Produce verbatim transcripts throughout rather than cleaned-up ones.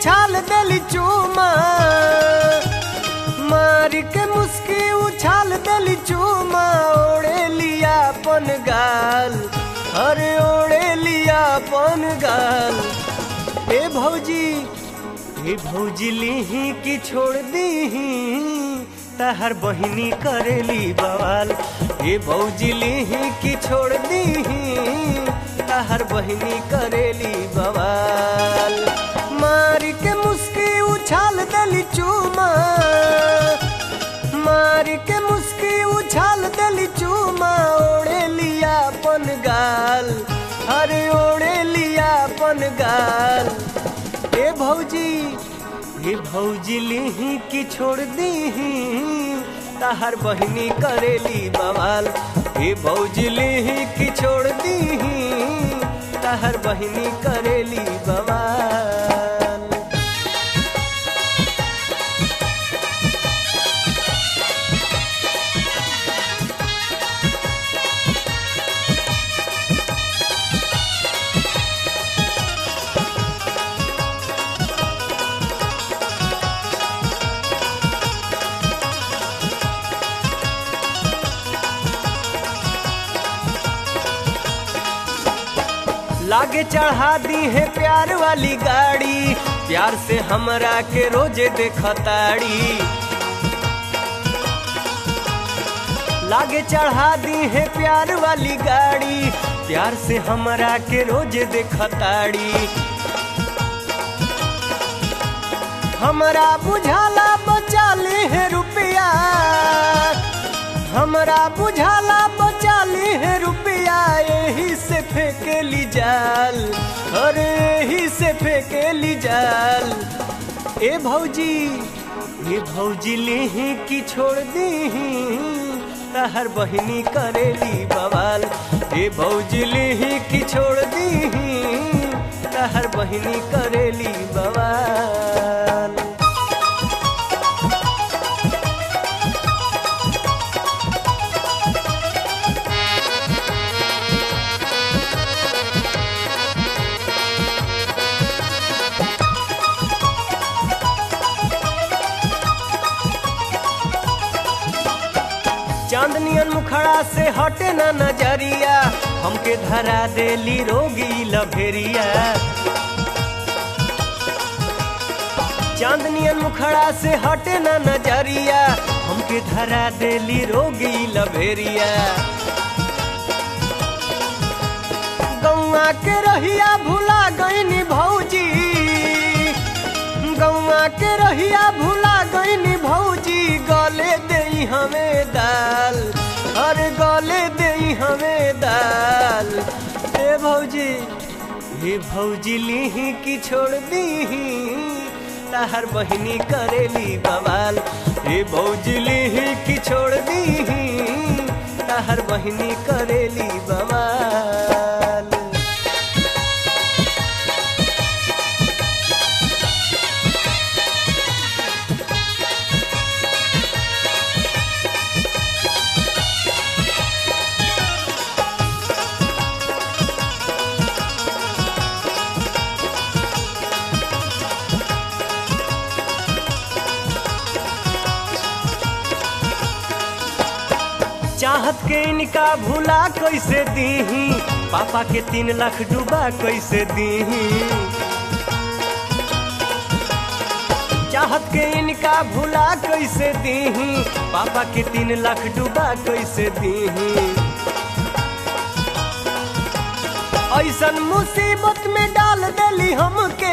उछाल देली चूमा, मार के मुस्की उछाल देली चूमा, ओढ़े लिया पन गाल, अरे ओढ़े लिया पन गाल। ए भौजी ए भौजी लीही की छोड़ दीही, तहर बहिनी करेली बवाल। ए भौजी लीही की छोड़ दीही, तहर बहिनी करेली बवाल। मार के मुस्की उछाल देली चूमा, मार के मुस्की उछाल देली चूमा, ओढ़े लिया पन गाल, अरे ओढ़े लिया पन गाल। ए भौजी ए भौजी लीही की छोड़ दीही, तहर बहिनी करेली बवाल। ए भौजी लीही की छोड़ दीही, तहर बहिनी करेली बवाल। लागे चढ़ा दी है प्यार वाली गाड़ी, प्यार से हमरा के रोजे देखताड़ी। लागे चढ़ा दी है प्यार वाली गाड़ी, प्यार से हमरा के रोजे देखताड़ी। हमरा बुझाला बचा ली है रुपया, हमरा बुझाला बचा ली है रुपया, यही से फेंकेली जाल, अरे यही से फेंकेली जाल। ए भौजी ए भौजी लीही की छोड़ दीही, तहर बहिनी करेली बवाल। ए भौजी लीही की छोड़ दीही, तहर बहिनी करेली बवाल। चांदनियन मुखड़ा से हटे ना नजरिया, हमके धरा देली रोगी लभेरिया। चांदनियन मुखड़ा से हटे ना नजरिया, हमके धरा देली रोगी लभेरिया। गौआ के रहिया भुला गईनी भौजी, गौआ के रहिया भुला गईनी भौजी, गले देई हमें दाल, अरे गले देई हमें दाल। ए भौजी ए भौजी लीही की छोड़ दीही, तहर बहिनी करेली बवाल। ए भौजी लीही की छोड़ दीही, तहर बहिनी करेली बवाल। चाहत के इनका भूला कैसे दीही, पापा के तीन लाख डूबा कैसे दीही। चाहत के इनका भूला कैसे दीही, पापा के तीन लाख डूबा कैसे दीही। ऐसन मुसीबत में डाल देली हमके,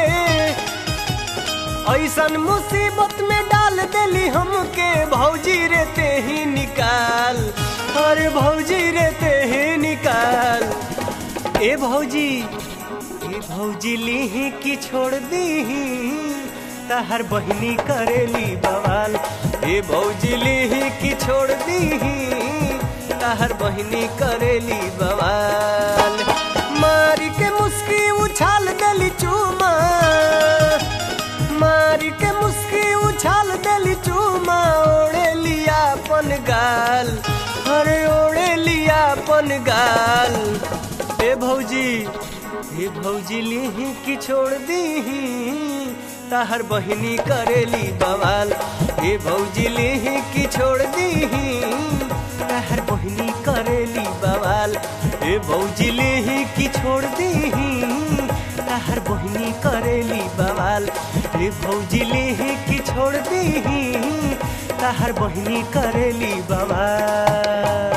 ऐसन मुसीबत में डाल देली हमके, भौजी रहते ही निकाल, अरे भौजी रहते ही निकाल। ए भौजी ए भौजी लीही की छोड़ दीही, तहर बहिनी करेली बवाल। ए भौजी लीही की छोड़ दीही, तहर बहिनी करेली बवाल। मार के मुस्की उछाल देली चूमा, मार के मुस्की उछाल देली चूमा, ओढ़े लिया पन गाल, अरे ओढ़े लिया पन गाल। ए भौजी ए भौजी लीही की छोड़ दीही, ताहर बहिनी करेली बवाल। ए भौजी लेही की छोड़ दीही ताहर बहिनी करेली बवाल। ए भौजी लेही की छोड़ दीही ताहर बहिनी करेली बवाल। ए भौजी लेही की छोड़ दीही ताहर बहिनी करेली बवाल।